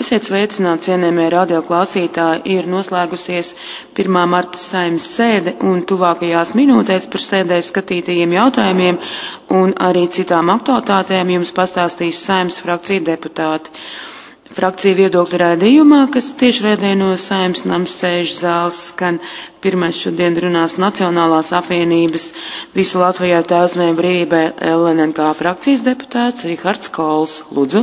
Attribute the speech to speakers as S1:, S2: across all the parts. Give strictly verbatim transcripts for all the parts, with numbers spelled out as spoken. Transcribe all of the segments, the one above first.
S1: Esiet sveicināti, cienījamie radioklausītāji, ir noslēgusies pirmā marta Saeimas sēde un tuvākajās minūtēs par sēdē skatītajiem jautājumiem un arī citām aktualitātēm jums pastāstīs Saeimas frakcija deputāti. Frakcija viedokļa raidījumā, kas tiešraidē no Saeimas namas sēžu zāles skan, pirmais šodien runās Nacionālās apvienības Visu Latvijā Tēvzemē brīvībai L N N K frakcijas deputāts Rihards Kols. Lūdzu.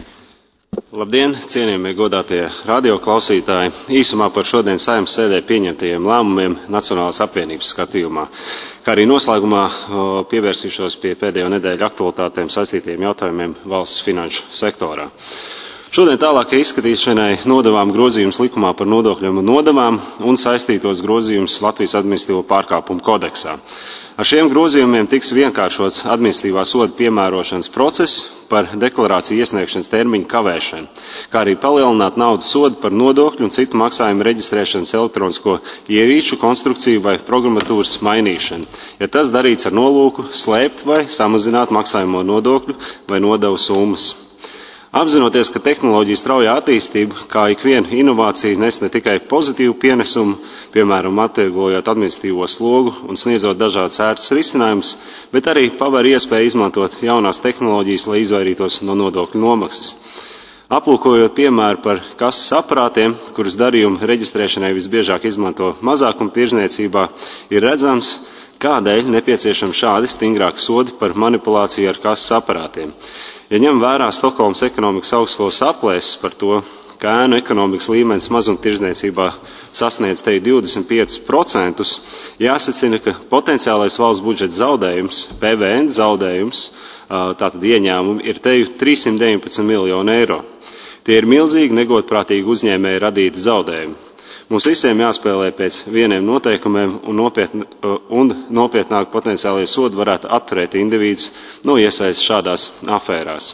S2: Labdien, cienījamie godātie radioklausītāji! Īsumā par šodien Saeimas sēdē pieņemtajiem lēmumiem Nacionālās apvienības skatījumā, kā arī noslēgumā pievērsīšos pie pēdējo nedēļu aktualitātēm saistītiem jautājumiem valsts finanšu sektorā. Šodien tālākai izskatīšanai nodevām grozījums likumā par nodokļiem un nodevām un saistītos grozījums Latvijas administratīvo pārkāpumu kodeksā. Ar šiem grozījumiem tiks vienkāršots administratīvā soda piemērošanas process par deklarāciju iesniegšanas termiņu kavēšanu, kā arī palielināt naudas sodu par nodokļu un citu maksājumu reģistrēšanas elektronisko ierīču konstrukciju vai programmatūras mainīšanu, ja tas darīts ar nolūku slēpt vai samazināt maksājumo nodokļu vai nodevu summas. Apzinoties, ka tehnoloģija straujā attīstība, kā ikviena inovācija, nes ne tikai pozitīvu pienesumu, piemēram, atvieglojot administratīvo slogu un sniedzot dažādas ērtus risinājumus, bet arī paver iespēju izmantot jaunās tehnoloģijas, lai izvairītos no nodokļu nomaksas. Aplūkojot piemēru par kases aparātiem, kurus darījumu reģistrēšanai visbiežāk izmanto mazākuma tirzniecībā, ir redzams, kādēļ nepieciešami šādi stingrāki sodi par manipulāciju ar kases aparātiem. Ja ņem vērā Stokholmas ekonomikas augstskolas aplēses par to, ka ēnu ekonomikas līmenis mazumtirdzniecībā sasniedz te divdesmit piecus procentus, jāsacina, ka potenciālais valsts budžeta zaudējums, P V N zaudējums, tātad ieņēmumi, ir teju trīssimt deviņpadsmit miljoni eiro. Tie ir milzīgi negodprātīgi uzņēmēji radīti zaudējumi. Mums visiem jāspēlē pēc vieniem noteikumiem un, nopietn, un nopietnāk potenciālie sodi varētu atturēt individus no iesaistes šādās afērās.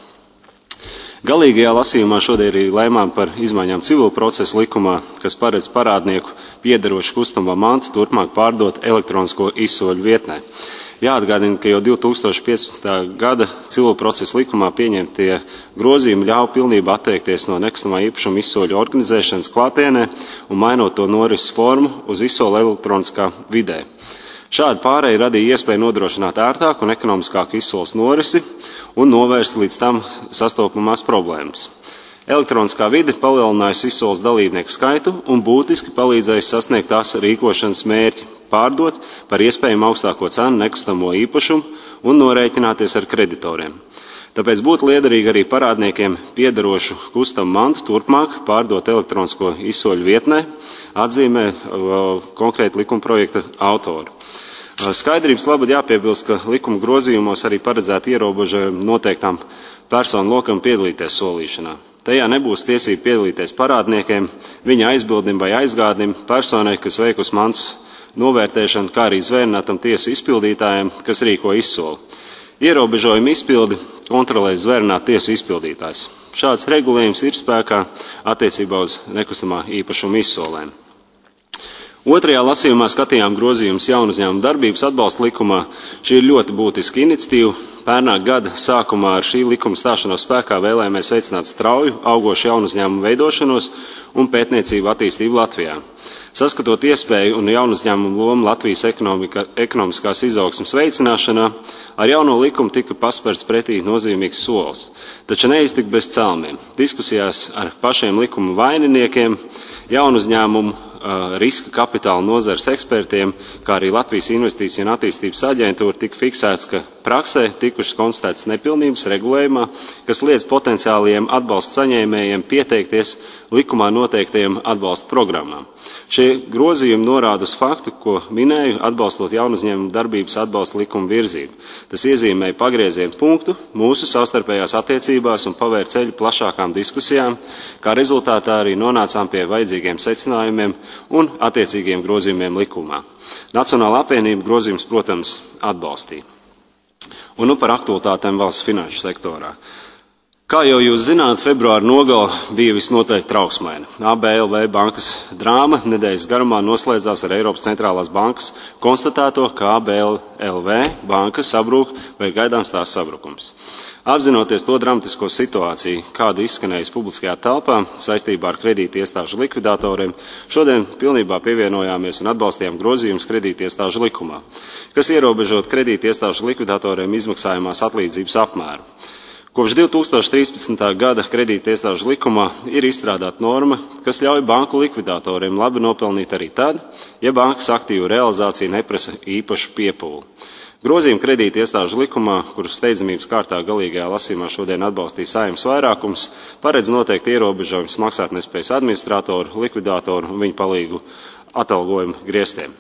S2: Galīgajā lasījumā šodien arī lēmām par izmaiņām civila procesa likumā, kas paredz parādnieku piederošu kustamā mantu turpmāk pārdot elektronisko izsoļu vietnē. Jāatgādina, ka jau divi tūkstoši piecpadsmitā gada civila procesa likumā pieņemtie grozījumi ļauj pilnībā atteikties no nekustamā īpašuma izsoļu organizēšanas klātienē un mainot to norises formu uz izsoli elektroniskā vidē. Šāda pārēja radīja iespēju nodrošināt ērtāku un ekonomiskāku izsoles norisi un novērst līdz tam sastopamās problēmas. Elektroniskā vide palielinājusi izsoles dalībnieku skaitu un būtiski palīdzējusi sasniegt tās rīkošanas mērķi, pārdot par iespējamu augstāko cenu nekustamo īpašumu un norēķināties ar kreditoriem. Tāpēc būtu liederīgi arī parādniekiem piederošu kustamu mantu turpmāk pārdot elektronisko izsoļu vietnē, atzīmē konkrēti likuma projekta autori. Skaidrības labad jāpiebilst, ka likuma grozījumos arī paredzēti ierobežojumi noteiktām personu lokam piedalīties solīšanā. Tajā nebūs tiesība piedalīties parādniekiem, viņa aizbildim vai aizgādim, personai, kas veikus mantas novērtēšanu, kā arī zvērnātam tiesu izpildītājiem, kas rīko izsoli. Ierobežojumu izpildi kontrolēs zvērnāt tiesu izpildītājs. Šāds regulējums ir spēkā attiecībā uz nekustamā īpašuma izsolēm. Otrajā lasījumā skatījām grozījumus jaunuzņēmumu darbības atbalsta likumā. Šī ir ļoti būtiska iniciatīva. Pērnā gada sākumā ar šī likuma stāšanos spēkā vēlējāmies veicināt strauju, augošu jaunuzņēmumu veidošanos un pētniecību attīstību Latvijā. Saskatot iespēju un jaunuzņēmumu lomu Latvijas ekonomika, ekonomiskās izaugsmes veicināšanā, ar jauno likumu tika paspērts pretī nozīmīgs solis. Taču neiztika bez celmiem. Diskusijās ar pašiem likuma vaininiekiem, jaunuzņēmumu, riska kapitāla nozares ekspertiem, kā arī Latvijas investīciju un attīstības aģentūra tika fiksēts, ka praksē tikušas konstatētas nepilnības regulējumā, kas liedz potenciālajiem atbalsta saņēmējiem pieteikties likumā noteiktajiem atbalsta programmām. Šie grozījumi norāda uz faktu, ko minēju, atbalstot jaunuzņēmumu darbības atbalsta likuma virzību. Tas iezīmēja pagriezienu punktu mūsu savstarpējās attiecībās un pavēra ceļu plašākām diskusijām, kā rezultātā arī nonācām pie vajadzīgiem secinājumiem un attiecīgiem grozījumiem likumā. Nacionāla apvienība grozījums, protams, atbalstīja. Un nu par aktualitātēm valsts finanšu sektorā. Kā jau jūs zināt, februāra nogala bija visnotaļ trauksmaina. A B L V bankas drāma nedēļas garumā noslēdzās ar Eiropas centrālās bankas konstatēto, ka A B L V banka sabrūk vai ir gaidāms tās sabrukums. Apzinoties to dramatisko situāciju, kāda izskanējas publiskajā telpā saistībā ar kredīti iestāžu likvidatoriem, šodien pilnībā pievienojāmies un atbalstījām grozījumus kredīti iestāžu likumā, kas ierobežot kredīti iestāžu likvidatoriem izmaksājumās atlīdzības apmēru. Kopš divi tūkstoši trīspadsmitā gada kredīti iestāžu likumā ir izstrādāta norma, kas ļauj banku likvidatoriem labi nopelnīt arī tad, ja bankas aktīvu realizācija neprasa īpašu piepūli. Grozījumi kredīti iestāžu likumā, kurus steidzamības kārtā galīgajā lasījumā šodien atbalstīja Saeimas vairākums, paredz noteikti ierobežojums maksātnespējas administratoru, likvidātoru un viņu palīgu atalgojumu griestiem.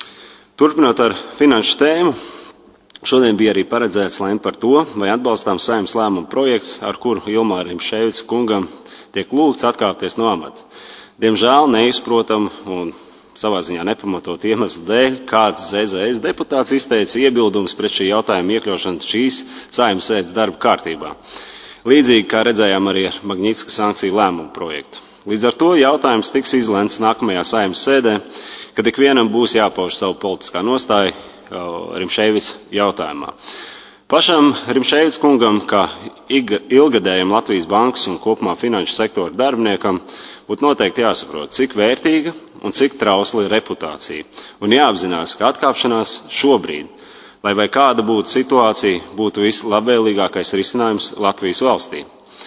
S2: Turpinot ar finanšu tēmu, šodien bija arī paredzēts lemt par to, vai atbalstām Saeimas lēmumu projekts, ar kuru Ilmārim Ševica kungam tiek lūgts atkāpties no amata. Diemžēl neizprotam un savā ziņā nepamatot iemeslu dēļ, kāds Z Z S deputāts izteica iebildumus pret šī jautājuma iekļaušanu šīs Saeimas sēdes darba kārtībā. Līdzīgi kā redzējām arī ar Magnitska sankciju lēmumu projektu. Līdz ar to jautājums tiks izlemts nākamajā Saeimas sēdē, kad ikvienam būs jāpauž savu politiskā nostāju Rimševica jautājumā. Pašam Rimševica kungam, kā ilgadējam Latvijas bankas un kopumā finanšu sektora darbiniekam, būtu noteikti jāsaprot, cik vērtīga un cik trausla ir reputācija. Un jāapzinās, ka atkāpšanās šobrīd, lai vai kāda būtu situācija, būtu vislabvēlīgākais risinājums Latvijas valstī.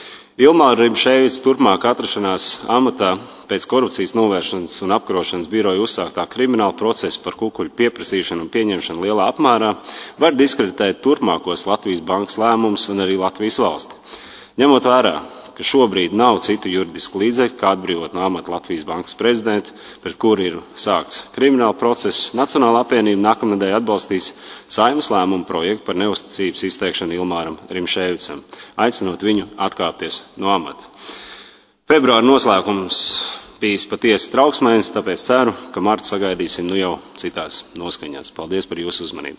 S2: Ilmāra Rimševica turpmāk atrašanās amatā pēc korupcijas novēršanas un apkarošanas biroja uzsāktā krimināla procesa par kukuļu pieprasīšanu un pieņemšanu lielā apmērā var diskreditēt turpmākos Latvijas bankas lēmumus un arī Latvijas valsti. Ņemot vērā, ka šobrīd nav citu juridisku līdzekļu, kā atbrīvot no amata Latvijas bankas prezidentu, pret kuru ir sākts krimināla process, Nacionālā apvienība nākamnedēļ atbalstīs Saeimas lēmumu projektu par neusticības izteikšanu Ilmāram Rimševicam, aicinot viņu atkāpties no amata. Februāra noslēgums bijis patiesi trauksmēns, tāpēc ceru, ka martu sagaidīsim nu jau citās noskaņās. Paldies par jūsu uzmanību.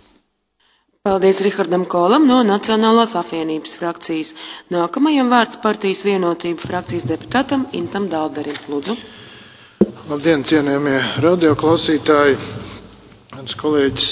S1: Paldies Rihardam Kolam no Nacionālās apvienības frakcijas. Nākamajam vārds partijas Vienotība frakcijas deputātam Intam Dalderim. Lūdzu.
S3: Labdien, cienījamie radioklausītāji. Mans kolēģis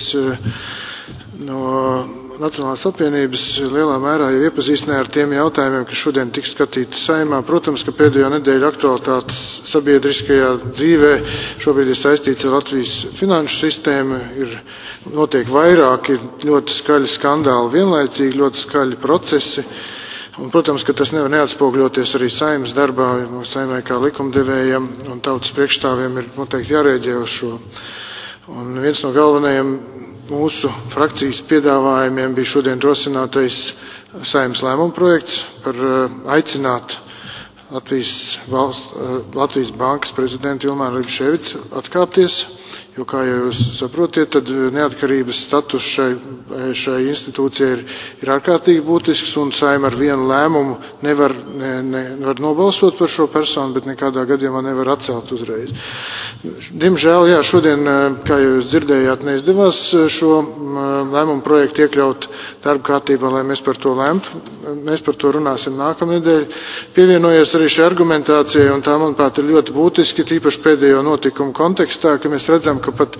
S3: no Nacionālās apvienības lielā mērā jau iepazīstināja ar tiem jautājumiem, kas šodien tiks skatīti Saeimā. Protams, ka pēdējo nedēļu aktualitātes sabiedriskajā dzīvē šobrīd ir saistīts ar Latvijas finanšu sistēmu, ir notiek vairāki ļoti skaļi skandāli vienlaicīgi, ļoti skaļi procesi. Un, protams, ka tas nevar neatspogļoties arī Saeimas darbā, Saeimai kā likumdevējam un tautas priekšstāvjiem ir noteikti jārēģē uz šo. Un viens no galvenajiem mūsu frakcijas piedāvājumiem bija šodien rosinātais Saeimas lēmuma projekts par aicināt Latvijas, valsts, Latvijas bankas prezidentu Ilmāru Rimševicu atkāpties, jo, kā jau jūs saprotiet, tad neatkarības status šai, šai institūcijai ir, ir ārkārtīgi būtisks, un Saeima ar vienu lēmumu nevar, ne, ne, nevar nobalsot par šo personu, bet nekādā gadījumā nevar atcelt uzreiz. Diemžēl, jā, šodien, kā jau jūs dzirdējāt, neizdevās šo lēmumu projektu iekļaut darba kārtībā, lai mēs par to lēmtu. Mēs par to runāsim nākamnedēļ. Pievienojies arī šī argumentācija, un tā, manuprāt, ir ļoti būtiski, tīpaši pēdējo notikumu kontekstā, ka mēs redzam, ka pat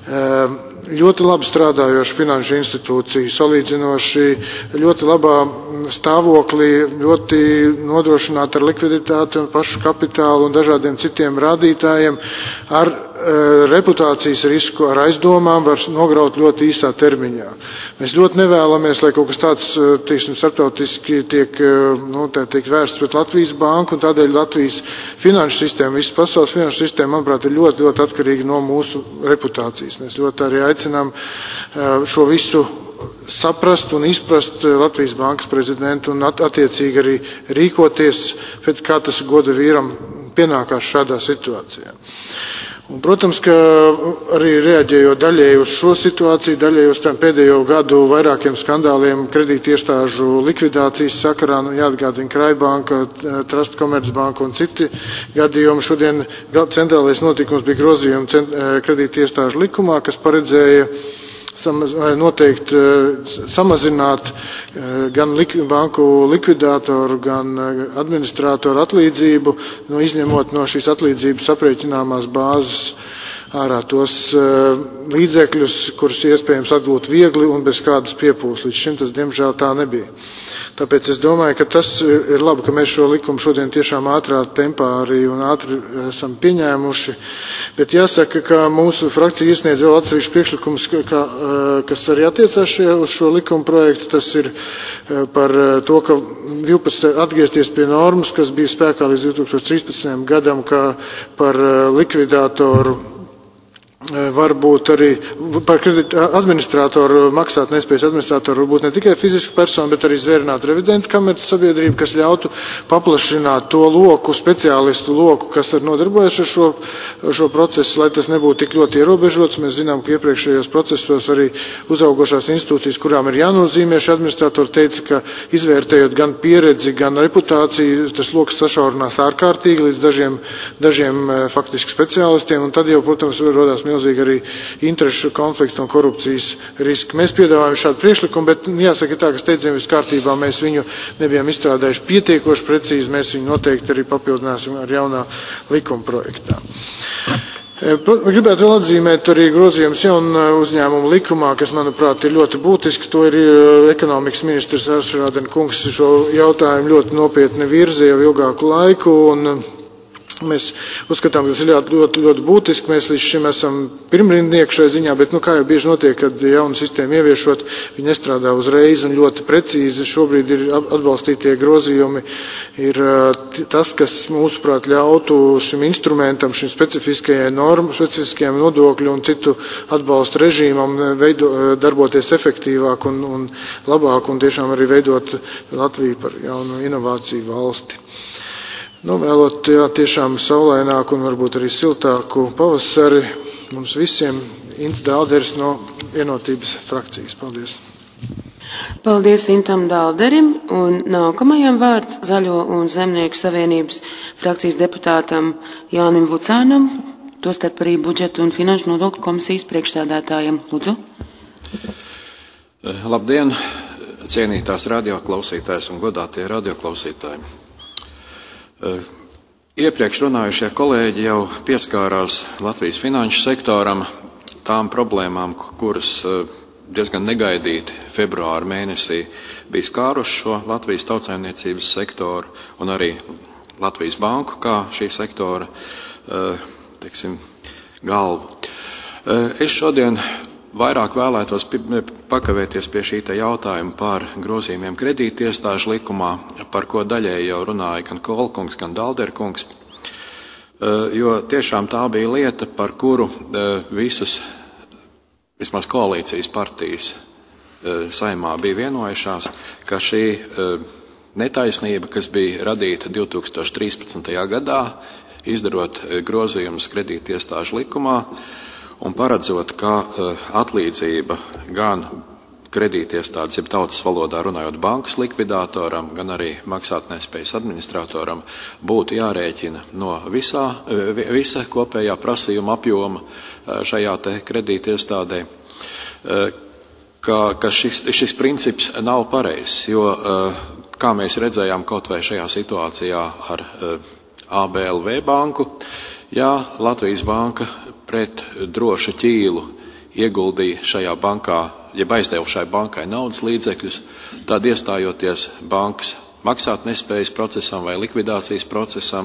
S3: ļoti labi strādājoša finanšu institūcija, salīdzinoši ļoti labā stāvoklī, ļoti nodrošināta ar likviditāti un pašu kapitālu un dažādiem citiem rādītājiem, ar e, reputācijas risku, ar aizdomām var nograut ļoti īsā termiņā. Mēs ļoti nevēlamies, lai kaut kas tāds, teiksim, starptautiski tiek, nu, tā tiek vērsts pret Latvijas banku, un tādēļ Latvijas finanšu sistēma, visas pasaules finanšu sistēma, manuprāt, ir ļoti, ļoti atkarīga no mūsu reputācijas. Mēs ļoti arī aicinām šo visu saprast un izprast Latvijas bankas prezidentu un attiecīgi arī rīkoties, pēc kā tas goda vīram pienākās šādā situācijā. Un, protams, ka arī reaģējot daļēji uz šo situāciju, daļēji uz tām pēdējo gadu vairākiem skandāliem kredīti iestāžu likvidācijas sakarā, nu, jāatgādina Kraibanka, Trust Komercbanka un citi gadījumi. Šodien centrālais notikums bija grozījumi kredīti iestāžu likumā, kas paredzēja samaz, noteikti samazināt gan lik, banku likvidātoru, gan administrātoru atlīdzību, no izņemot no šīs atlīdzības aprēķināmās bāzes ārā tos līdzekļus, kurus iespējams atgūt viegli un bez kādas piepūles. Līdz šim tas, diemžēl, tā nebija. Tāpēc es domāju, ka tas ir labi, ka mēs šo likumu šodien tiešām ātrā tempā arī un ātri esam pieņēmuši. Bet jāsaka, ka mūsu frakcija iesniedz vēl atsevišķu priekšlikumus, kas arī attiecās uz šo likumu projektu. Tas ir par to, ka divpadsmit atgriezties pie normas, kas bija spēkā līdz divi tūkstoši trīspadsmitajam gadam, kā par likvidātoru varbūt arī par administrātoru, maksāt nespējas administrātoru, varbūt ne tikai fiziska persona, bet arī zvērināta revidenta kameras sabiedrība, kas ļautu paplašināt to loku, speciālistu loku, kas ir nodarbojas ar šo, šo procesu, lai tas nebūtu tik ļoti ierobežots. Mēs zinām, ka iepriekšējos procesos arī uzraugošās institūcijas, kurām ir jānozīmē šie administratori, teica, ka izvērtējot gan pieredzi, gan reputāciju, tas loks sašaurinās ārkārtīgi līdz dažiem, dažiem faktiski speciālistiem, un tad jau, protams, rodās milzīgi arī interešu konfliktu un korupcijas riski. Mēs piedāvājam šādu priekšlikumu, bet jāsaka tā, ka steidzamības kārtībā mēs viņu nebijām izstrādājuši pietiekoši precīzi, mēs viņu noteikti arī papildināsim ar jaunā likuma projektā. Gribētu vēl atzīmēt arī grozījums jaunu uzņēmumu likumā, kas, manuprāt, ir ļoti būtiski. To ir ekonomikas ministrs Aršrādena kungs šo jautājumu ļoti nopietni virza jau ilgāku laiku, un mēs uzskatām, ka tas ir ļoti, ļoti, ļoti būtiski. Mēs līdz šim esam pirmrindnieki šai ziņā, bet, nu, kā jau bieži notiek, kad jaunu sistēmu ieviešot, viņi nestrādā uzreiz un ļoti precīzi. Šobrīd ir atbalstītie grozījumi, ir tas, kas mūsuprāt ļautu šim instrumentam, šim specifiskajai normu, specifiskajiem nodokļu un citu atbalstu režīmam veido, darboties efektīvāk un, un labāk un tiešām arī veidot Latviju par jaunu inovāciju valsti. Novēlot jā, tiešām saulaināku un varbūt arī siltāku pavasari mums visiem. Ints Dālderis no Vienotības frakcijas. Paldies.
S1: Paldies Intam Dālderim, un nākamajam vārds Zaļo un Zemnieku savienības frakcijas deputātam Jānim Vucānam, tostarp arī budžetu un finanšu nodokļu komisijas priekšsēdētājam. Lūdzu.
S4: Labdien, cienītās radioklausītājs un godātie radioklausītāji. Iepriekš runājušie kolēģi jau pieskārās Latvijas finanšu sektoram, tām problēmām, kuras diezgan negaidīti februāra mēnesī bija skāruši šo Latvijas tautsaimniecības sektoru un arī Latvijas banku kā šī sektora, teiksim, galvu. Es šodien vairāk vēlētos pakavēties pie šī jautājuma par grozījumiem kredītiestāžu likumā, par ko daļēji jau runāja gan Kolkungs, gan Dalderkungs, jo tiešām tā bija lieta, par kuru visas, vismaz koalīcijas partijas saimā bija vienojušās, ka šī netaisnība, kas bija radīta divi tūkstoši trīspadsmitajā gadā, izdarot grozījumus kredītiestāžu likumā, un paredzot, ka atlīdzība gan kredītiestādes, jeb tautas valodā runājot bankas likvidātoram, gan arī maksātnespējas administratoram būtu jārēķina no visā, visa kopējā prasījuma apjoma šajā te kredītiestādē, ka, ka šis, šis princips nav pareizs, jo, kā mēs redzējām kaut vai šajā situācijā ar A B L V banku, ja Latvijas banka pret drošu ķīlu ieguldīja šajā bankā, ja aizdeva šai bankai naudas līdzekļus, tad iestājoties bankas maksātnespējas procesam vai likvidācijas procesam,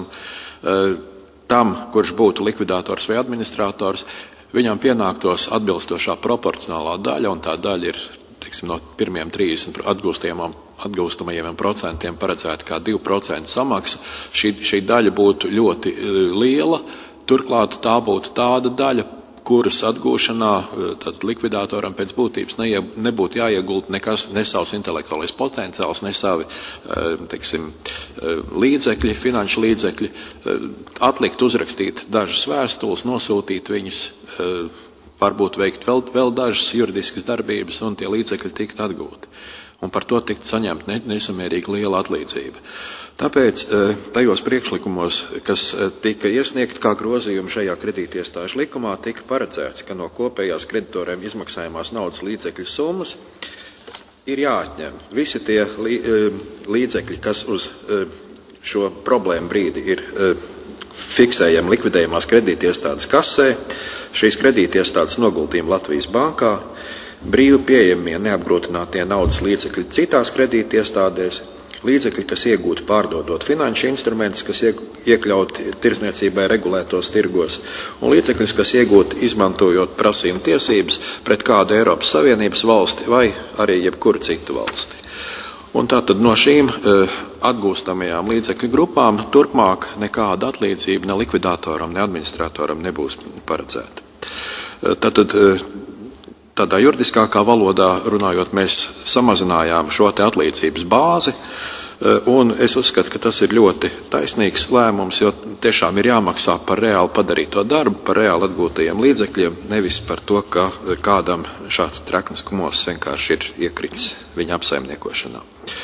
S4: tam, kurš būtu likvidātors vai administrators, viņam pienāktos atbilstošā proporcionālā daļa, un tā daļa ir, teiksim, no pirmiem trīsdesmit atgūstamajiem procentiem paredzēta kā divi procenti samaksa. Šī, šī daļa būtu ļoti liela. Turklāt tā būtu tāda daļa, kuras atgūšanā tad likvidātoram pēc būtības neie, nebūtu jāiegulda nekas, ne savs intelektuālais potenciāls, ne savi, teiksim, līdzekļi, finanšu līdzekļi, atlikt uzrakstīt dažas vēstules, nosūtīt viņus, varbūt veikt vēl, vēl dažas juridiskas darbības un tie līdzekļi tikt atgūti. un par to tikt saņemt nesamērīgi liela atlīdzība. Tāpēc tajos priekšlikumos, kas tika iesniegt kā grozījumi šajā kredītiestāžu likumā, tika paredzēts, ka no kopējās kreditoriem izmaksājumās naudas līdzekļu summas ir jāatņem visi tie līdzekļi, kas uz šo problēmu brīdi ir fiksējami likvidējumās kredītiestādes kasē, šīs kredītiestādes noguldījumi Latvijas bankā, brīvi pieejamie neapgrūtinātie naudas līdzekļi citās kredītiestādēs, līdzekļi, kas iegūti pārdodot finanšu instrumentus, kas iekļauti tirsniecībai regulētos tirgos, un līdzekļus, kas iegūti izmantojot prasījumu tiesības pret kādu Eiropas Savienības valsti vai arī jebkuru citu valsti. Un tātad no šīm uh, atgūstamajām līdzekļu grupām turpmāk nekāda atlīdzība ne likvidātoram, ne administratoram nebūs paredzēta. Uh, tātad uh, tādā juridiskākā valodā runājot, mēs samazinājām šo te atlīdzības bāzi, un es uzskatu, ka tas ir ļoti taisnīgs lēmums, jo tiešām ir jāmaksā par reāli padarīto darbu, par reāli atgūtajiem līdzekļiem, nevis par to, ka kādam šāds treknes kumos vienkārši ir iekritis viņa apsaimniekošanā.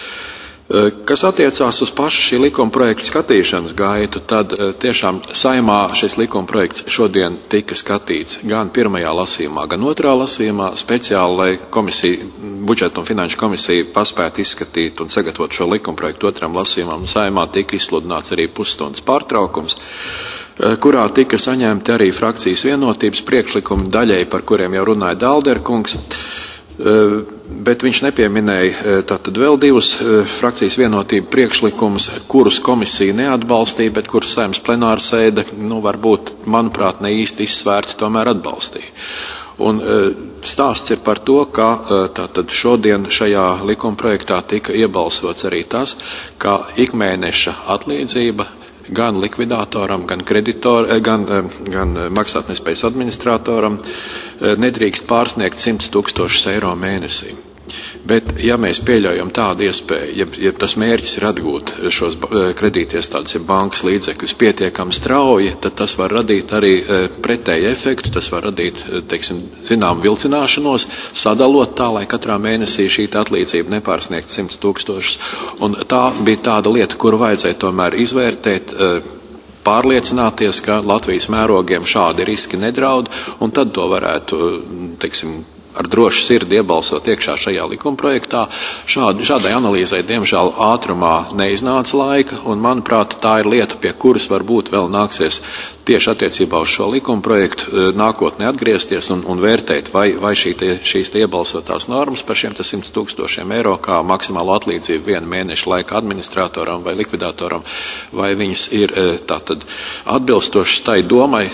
S4: Kas attiecās uz pašu šī likuma projekta skatīšanas gaitu, tad tiešām Saeimā šis likuma projekts šodien tika skatīts gan pirmajā lasījumā, gan otrā lasījumā, speciāli, lai komisija, budžeta un finanšu komisija paspētu izskatīt un sagatavot šo likuma projektu otram lasījumam. Saeimā tika izsludināts arī pusstundas pārtraukums, kurā tika saņemti arī frakcijas vienotības priekšlikumi daļai, par kuriem jau runāja Dalderkungs. Bet viņš nepieminēja tātad vēl divus frakcijas vienotību priekšlikumus, kurus komisija neatbalstīja, bet kurus Saeimas plenāra sēde, nu, varbūt, manuprāt, ne īsti izsvērti tomēr atbalstīja. Un stāsts ir par to, ka tātad šodien šajā likuma projektā tika iebalsots arī tas, ka ikmēneša atlīdzība gan likvidātoram, gan kreditoram, gan, gan maksātnespējas administratoram nedrīkst pārsniegt simts tūkstošus eiro mēnesī. Bet, ja mēs pieļaujam tādu iespēju, ja, ja tas mērķis ir atgūt šos kredītiestādes, ja bankas līdzekļus pietiekami strauji, tad tas var radīt arī pretēju efektu, tas var radīt, teiksim, zinām vilcināšanos, sadalot tā, lai katrā mēnesī šī atlīdzība nepārsniegt simts tūkstošus. Un tā bija tāda lieta, kuru vajadzēja tomēr izvērtēt, pārliecināties, ka Latvijas mērogiem šādi riski nedraud, un tad to varētu, teiksim, ar drošu sirdi iebalsot iekšā šajā likumprojektā. Šādi, šādai analīzai, diemžēl, ātrumā neiznāca laika, un, manuprāt, tā ir lieta, pie kuras varbūt vēl nāksies tieši attiecībā uz šo likumprojektu nākotnē atgriezties un, un vērtēt, vai, vai šī te, šīs te iebalsotās normas par šiem simts tūkstošiem eiro kā maksimālo atlīdzību vienu mēnešu laika administratoram vai likvidātoram, vai viņas ir tātad atbilstošas tai domai,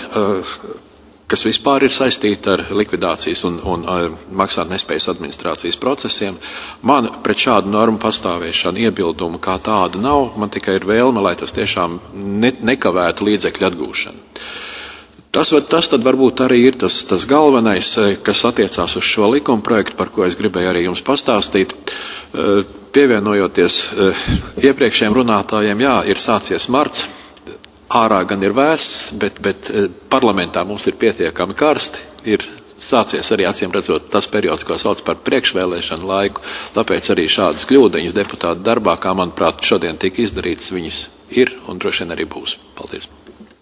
S4: kas vispār ir saistīta ar likvidācijas un, un uh, maksātnespējas administrācijas procesiem. Man pret šādu normu pastāvēšanu iebildumu kā tādu nav, man tikai ir vēlme, lai tas tiešām ne, nekavētu līdzekļu atgūšanu. Tas, tas tad varbūt arī ir tas, tas galvenais, kas attiecās uz šo likuma projektu, par ko es gribēju arī jums pastāstīt. Uh, pievienojoties uh, iepriekšējiem runātājiem, jā, ir sācies marts. Ārā gan ir vēss, bet, bet parlamentā mums ir pietiekami karsti, ir sācies arī acīm redzot tas periods, ko sauc par priekšvēlēšanu laiku, tāpēc arī šādas kļūdiņas deputātu darbā, kā manuprāt šodien tika izdarītas, viņas ir un droši vien arī būs. Paldies.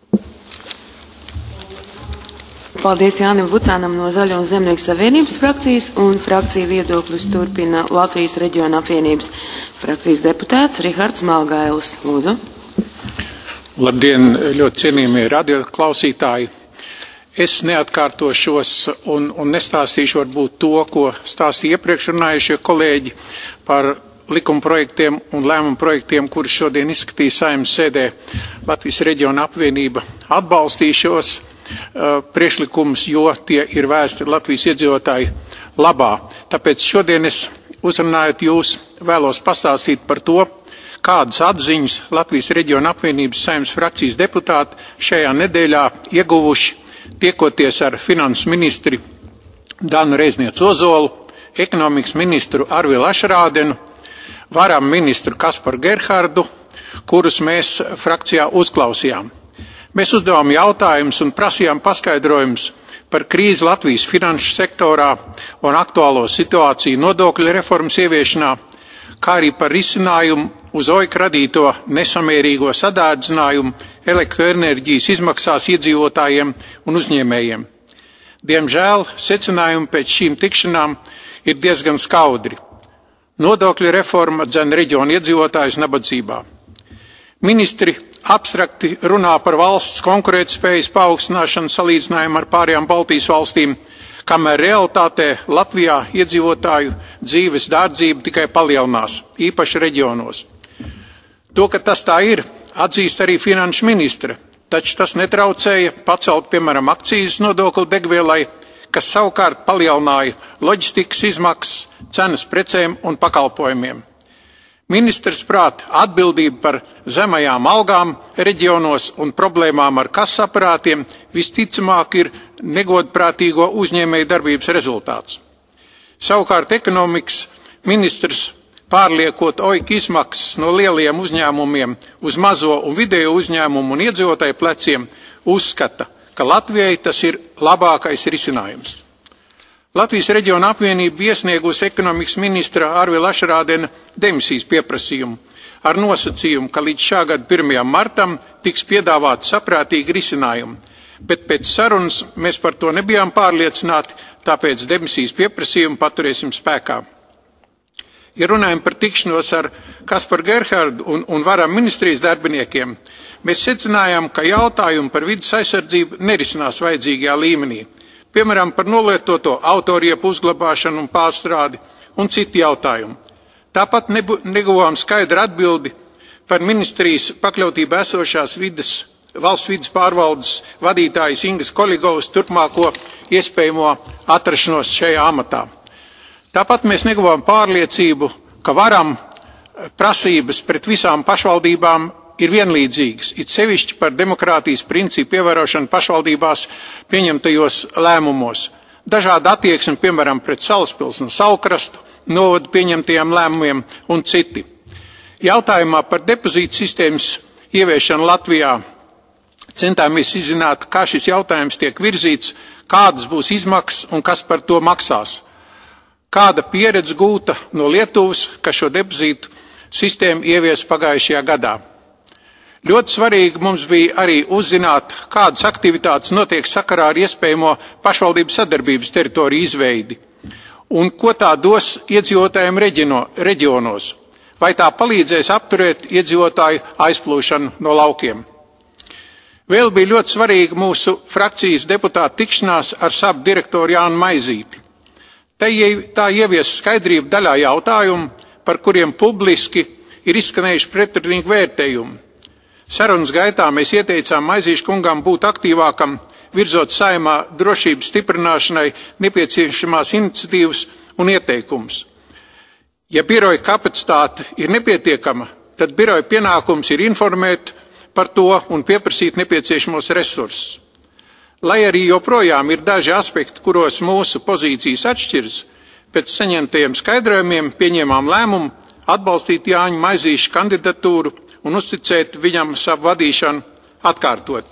S1: Paldies Jānim Vucānam no Zaļo un Zemnieku savienības frakcijas, un frakcija viedokļus turpina Latvijas reģiona apvienības frakcijas deputāts Rihards Malgailis. Lūdzu.
S5: Labdien, ļoti cienījamie radioklausītāji. Es neatkārtošos un, un nestāstīšu varbūt to, ko stāstīja iepriekš runājušie kolēģi par likuma projektiem un lēmumu projektiem, kurus šodien izskatīja Saeimas sēdē. Latvijas reģiona apvienība atbalstīšos uh, priekšlikumus, jo tie ir vērsti Latvijas iedzīvotāju labā. Tāpēc šodien es uzrunājot jūs vēlos pastāstīt par to, kādas atziņas Latvijas reģiona apvienības Saeimas frakcijas deputāti šajā nedēļā ieguvuši, tiekoties ar finanses ministri Danu Reiznieci Ozolu, ekonomikas ministru Arvilu Ašrādenu, varam ministru Kasparu Gerhardu, kurus mēs frakcijā uzklausījām. Mēs uzdevām jautājumus un prasījām paskaidrojumus par krīzi Latvijas finanšu sektorā un aktuālo situāciju nodokļu reformas ieviešanā, kā arī par risinājumu uz O I K radīto nesamērīgo sadārdzinājumu elektroenerģijas izmaksās iedzīvotājiem un uzņēmējiem. Diemžēl secinājumi pēc šīm tikšanām ir diezgan skaudri. Nodokļu reforma dzen reģionu iedzīvotājus nabadzībā. Ministri abstrakti runā par valsts konkurētspējas paaugstināšanu salīdzinājumu ar pārējām Baltijas valstīm, kamēr realitātē Latvijā iedzīvotāju dzīves dārdzība tikai palielinās, īpaši reģionos. To, ka tas tā ir, atzīst arī finanšu ministre, taču tas netraucēja pacelt, piemēram, akcijas nodokli degvielai, kas savukārt palielināja loģistikas izmaksas, cenas precēm un pakalpojumiem. Ministrs prāt atbildība par zemajām algām reģionos un problēmām ar kases aparātiem visticamāk ir negodprātīgo uzņēmēju darbības rezultāts. Savukārt ekonomikas ministrs, pārliekot O I K izmaksas no lielajiem uzņēmumiem uz mazo un vidējo uzņēmumu un iedzīvotāju pleciem, uzskata, ka Latvijai tas ir labākais risinājums. Latvijas reģiona apvienība iesniegusi ekonomikas ministra Arvila Ašrādena demisijas pieprasījumu ar nosacījumu, ka līdz šā gada pirmajam martam tiks piedāvāti saprātīgi risinājumi, bet pēc sarunas mēs par to nebijām pārliecināti, tāpēc demisijas pieprasījumu paturēsim spēkā. Ja runājam par tikšanos ar Kasparu Gerhardu un, un varam ministrijas darbiniekiem, mēs secinājām, ka jautājumi par vidas aizsardzību nerisinās vajadzīgajā līmenī. Piemēram, par nolietoto autoriepu uzglabāšanu un pārstrādi un citi jautājumi. Tāpat neguvām skaidru atbildi par ministrijas pakļautībā esošās vidas, valsts vidas pārvaldes vadītājas Ingas Koligovas turpmāko iespējamo atrašanos šajā amatā. Tāpat mēs neguvām pārliecību, ka varam prasības pret visām pašvaldībām ir vienlīdzīgas, it sevišķi par demokrātijas principu ievērošanu pašvaldībās pieņemtajos lēmumos. Dažāda attieksme, piemēram, pret Salaspils un Saulkrastu, novadu pieņemtajiem lēmumiem un citi. Jautājumā par depozītu sistēmas ieviešanu Latvijā centāmies izzināt, kā šis jautājums tiek virzīts, kādas būs izmaksas un kas par to maksās. Kāda pieredze gūta no Lietuvas, kas šo depozītu sistēmu ievies pagājušajā gadā. Ļoti svarīgi mums bija arī uzzināt, kādas aktivitātes notiek sakarā ar iespējamo pašvaldības sadarbības teritoriju izveidi un ko tā dos iedzīvotājiem reģino, reģionos, vai tā palīdzēs apturēt iedzīvotāju aizplūšanu no laukiem. Vēl bija ļoti svarīga mūsu frakcijas deputāta tikšanās ar S A P direktoru Jānu Maizīti. Tā ievies skaidrību daļā jautājumu, par kuriem publiski ir izskanējuši pretrunīgi vērtējumi. Sarunas gaitā mēs ieteicām Maizīšu kungam būt aktīvākam, virzot Saeimā drošības stiprināšanai nepieciešamās iniciatīvas un ieteikumus. Ja biroja kapacitāte ir nepietiekama, tad biroja pienākums ir informēt par to un pieprasīt nepieciešamos resursus. Lai arī joprojām ir daži aspekti, kuros mūsu pozīcijas atšķiras, pēc saņemtajiem skaidrojumiem pieņēmām lēmumu atbalstīt Jāņa Maizīša kandidatūru un uzticēt viņam savu vadīšanu atkārtoti.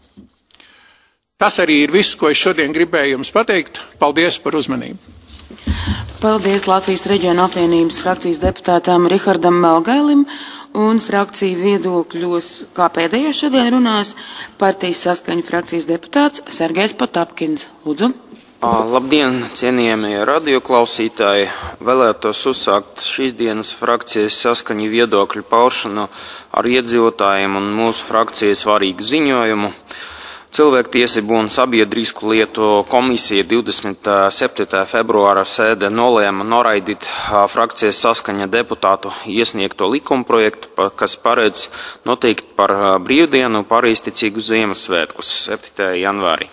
S5: Tas arī ir viss, ko es šodien gribēju jums pateikt. Paldies par uzmanību.
S1: Paldies Latvijas reģiona apvienības frakcijas deputātām Rihardam Melgailim un frakciju viedokļos, kā pēdējais šodien runās, partijas saskaņa frakcijas deputāts Sergejs Potapkins. Lūdzu.
S6: Labdien, cienījamie radioklausītāji! Vēlētos uzsākt šīs dienas frakcijas saskaņu viedokļu paušanu ar iedzīvotājiem un mūsu frakcijas svarīgu ziņojumu. Cilvēktiesību un sabiedrisku lietu komisija divdesmit septītā februāra sēde nolēma noraidīt frakcijas saskaņa deputātu iesniegto likumprojektu, kas paredz noteikt par brīvdienu pareizticīgu Ziemassvētkus septītajā janvārī.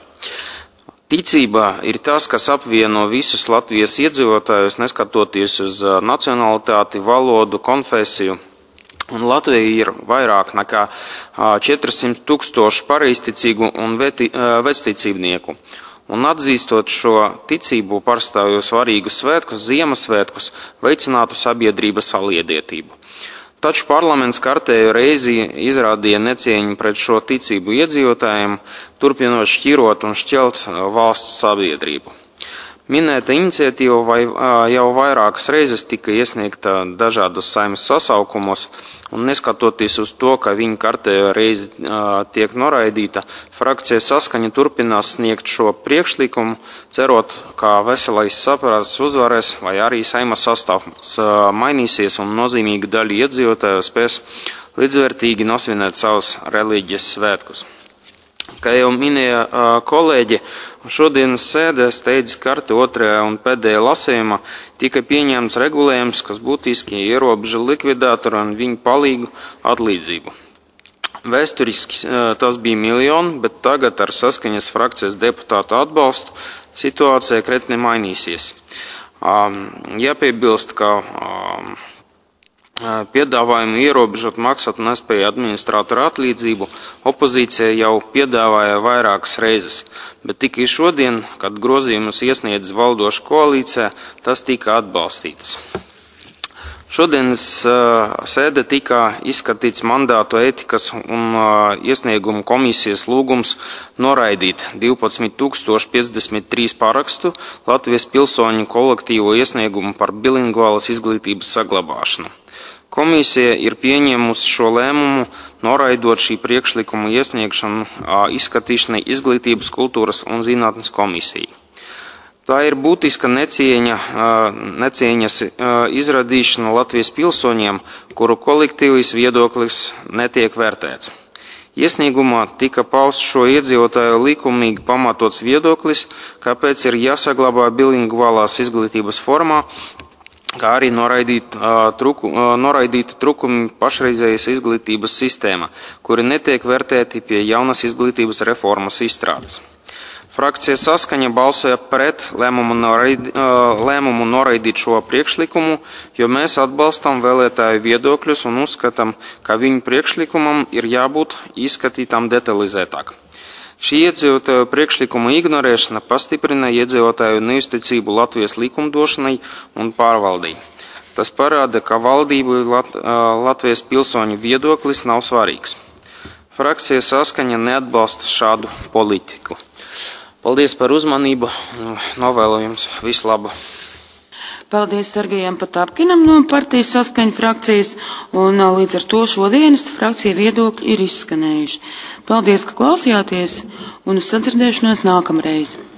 S6: Ticība ir tas, kas apvieno visus Latvijas iedzīvotājus, neskatoties uz nacionalitāti, valodu, konfesiju. Un Latvija ir vairāk nekā četrsimt tūkstoši pareizticīgu un vecticībnieku. Un atzīstot šo ticību pārstāvju svarīgus svētkus, Ziemassvētkus, veicinātu sabiedrības saliedētību. Taču parlaments kārtējo reizi izrādīja necieņu pret šo ticību iedzīvotājiem, turpinot šķirot un šķelt valsts sabiedrību. Minēta iniciatīva vai, jau vairākas reizes tika iesniegta dažādos Saeimas sasaukumos, un neskatoties uz to, ka viņa kārtējo reizi tiek noraidīta, frakcija Saskaņa turpinās sniegt šo priekšlikumu, cerot, ka veselais saprāts uzvarēs, vai arī Saeimas sastāvs mainīsies un nozīmīga daļa iedzīvotāju spēs līdzvērtīgi nosvinēt savus reliģijas svētkus. Kā jau minēja kolēģi, šodienas sēdē steidzas kārta otrajā un pēdējā lasījumā tika pieņemts regulējums, kas būtiski ierobeža likvidātoru un viņu palīgu atlīdzību. Vēsturiski tas bija miljoni, bet tagad ar Saskaņas frakcijas deputātu atbalstu situācija kretni mainīsies. Jāpiebilst, ka piedāvājumu ierobežot maksāt nespēju administrātoru atlīdzību opozīcija jau piedāvāja vairākas reizes, bet tikai šodien, kad grozījumus iesniedz valdoša koalīcija, tas tika atbalstītas. Šodienas sēde tika izskatīts mandātu ētikas un iesniegumu komisijas lūgums noraidīt divpadsmit tūkstoši piecdesmit trīs parakstu Latvijas pilsoņu kolektīvo iesniegumu par bilingvālas izglītības saglabāšanu. Komisija ir pieņēmusi šo lēmumu, noraidot šī priekšlikuma iesniegšanu izskatīšanai Izglītības, kultūras un zinātnes komisijai. Tā ir būtiska necieņa, necieņas izrādīšana Latvijas pilsoņiem, kuru kolektīvais viedoklis netiek vērtēts. Iesniegumā tika pausts šo iedzīvotāju likumīgi pamatots viedoklis, kāpēc ir jāsaglabā bilingvālās izglītības formā, kā arī noraidīt, uh, truku, uh, noraidīti trukumi pašreizējas izglītības sistēma, kuri netiek vērtēti pie jaunas izglītības reformas izstrādes. Frakcija Saskaņa balsoja pret lēmumu, noraid, uh, lēmumu noraidīt šo priekšlikumu, jo mēs atbalstam vēlētāju viedokļus un uzskatām, ka viņu priekšlikumam ir jābūt izskatītām detalizētāk. Šī iedzīvotāju priekšlikuma ignorēšana pastiprina iedzīvotāju neusticību Latvijas likumdošanai un pārvaldei. Tas parāda, ka valdībai Lat Latvijas pilsoņu viedoklis nav svarīgs. Frakcija Saskaņa neatbalsta šādu politiku. Paldies par uzmanību. Novēlu jums visu labu.
S1: Paldies Sergejam Patapkinam no partijas Saskaņa frakcijas, un līdz ar to šodienas frakcija viedokļi ir izskanējuši. Paldies, ka klausījāties, un uz sadzirdēšanos nākamreiz.